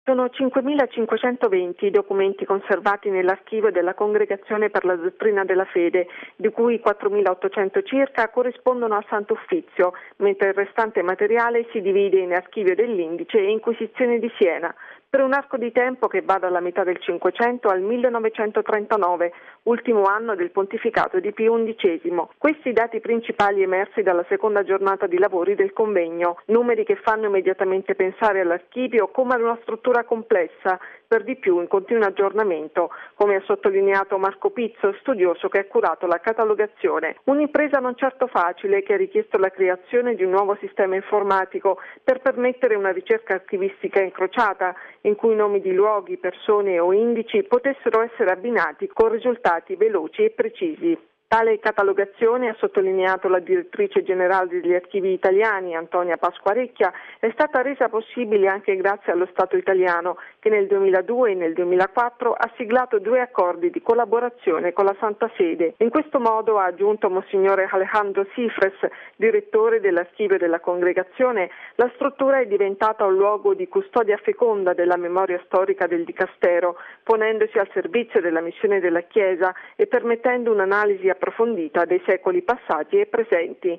Sono 5.520 i documenti conservati nell'archivio della Congregazione per la Dottrina della Fede, di cui 4.800 circa corrispondono al Santo Uffizio, mentre il restante materiale si divide in Archivio dell'Indice e Inquisizione di Siena, per un arco di tempo che va dalla metà del Cinquecento al 1939, ultimo anno del pontificato di Pio XI. Questi i dati principali emersi dalla seconda giornata di lavori del convegno, numeri che fanno immediatamente pensare all'archivio come ad una struttura complessa, per di più in continuo aggiornamento, come ha sottolineato Marco Pizzo, studioso che ha curato la catalogazione. Un'impresa non certo facile che ha richiesto la creazione di un nuovo sistema informatico per permettere una ricerca archivistica incrociata, in cui nomi di luoghi, persone o indici potessero essere abbinati con risultati veloci e precisi. Tale catalogazione, ha sottolineato la direttrice generale degli archivi italiani, Antonia Pasquarecchia, è stata resa possibile anche grazie allo Stato italiano, che nel 2002 e nel 2004 ha siglato 2 accordi di collaborazione con la Santa Sede. In questo modo, ha aggiunto Monsignore Alejandro Cifres, direttore dell'archivio della Congregazione, la struttura è diventata un luogo di custodia feconda della memoria storica del Dicastero, ponendosi al servizio della missione della Chiesa e permettendo un'analisi approfondita dei secoli passati e presenti.